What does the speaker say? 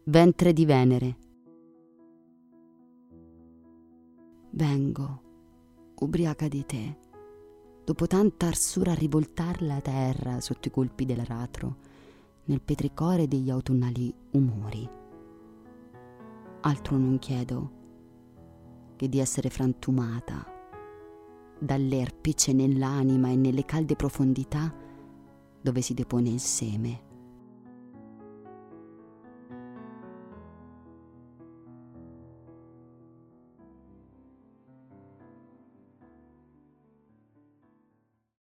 ventre di Venere. Vengo, ubriaca di te, dopo tanta arsura a rivoltar la terra sotto i colpi dell'aratro, nel petricore degli autunnali umori. Altro non chiedo che di essere frantumata dalle erpicce nell'anima e nelle calde profondità dove si depone il seme.